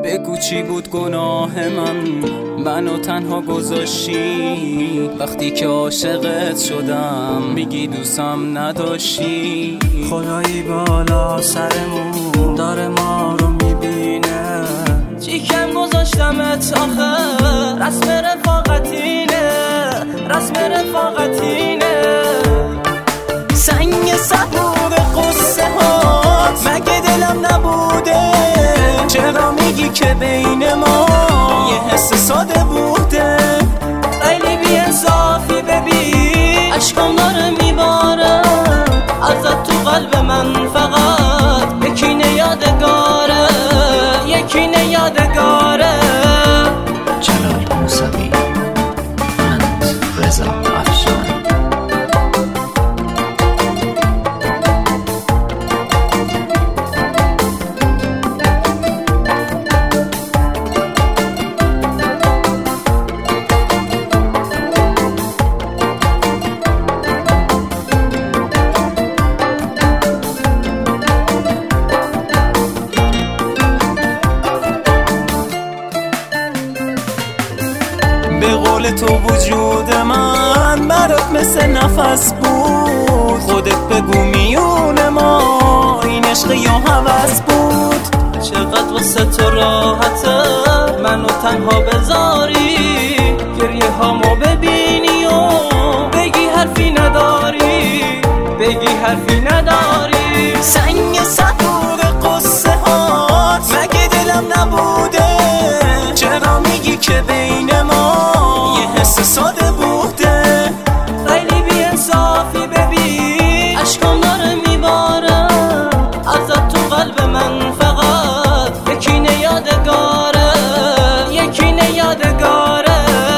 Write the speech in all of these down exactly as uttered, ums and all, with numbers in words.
بگو چی بود گناه من، منو تنها گذاشتی. وقتی که عاشقت شدم میگی دوستم نداشتی. خدایی بالا سرمون داره ما رو میبینه، چیکن گذاشتمت آخه رسم رفاقتینه، رسم رفاقتینه. سنگ صبور قصه هات مگه دلم نبوده؟ چرا میگی که بین ما یه حس ساده بوده؟ خیلی بی انصافی ببین، اشکام داره میباره ازت تو قلب من، فقط یکی یادگاره، یکی یادگاره. جلال موسوی، من رضا افشار. به قول تو وجود من برات مثل نفس بود. خودت بگو میون ما این عشق یا هوس بود؟ چقدر واسه تو راحته منو تنها بذاری، گریه هامو ببینی و بگی حرفی نداری، بگی حرفی نداری. سنگ صبور قصه هات مگه دلم نبوده؟ چرا میگی که بین ما یه حس ساده بوده؟ خیلی بی انصافی ببین، اشکام داره میباره ازت تو قلب من، فقط یکی یادگاره، یکی یادگاره.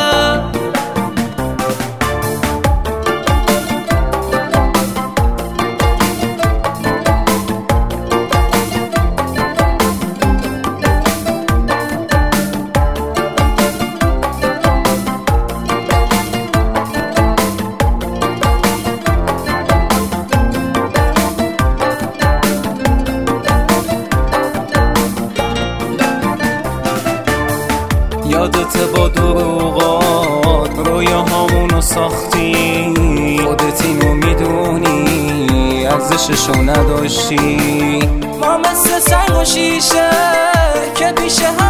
یادت با دروغات رویاهامونو ساختی، خودت اینو میدونی ارزششو نداشتی. ما مثل سنگ و شیشه که پیش هم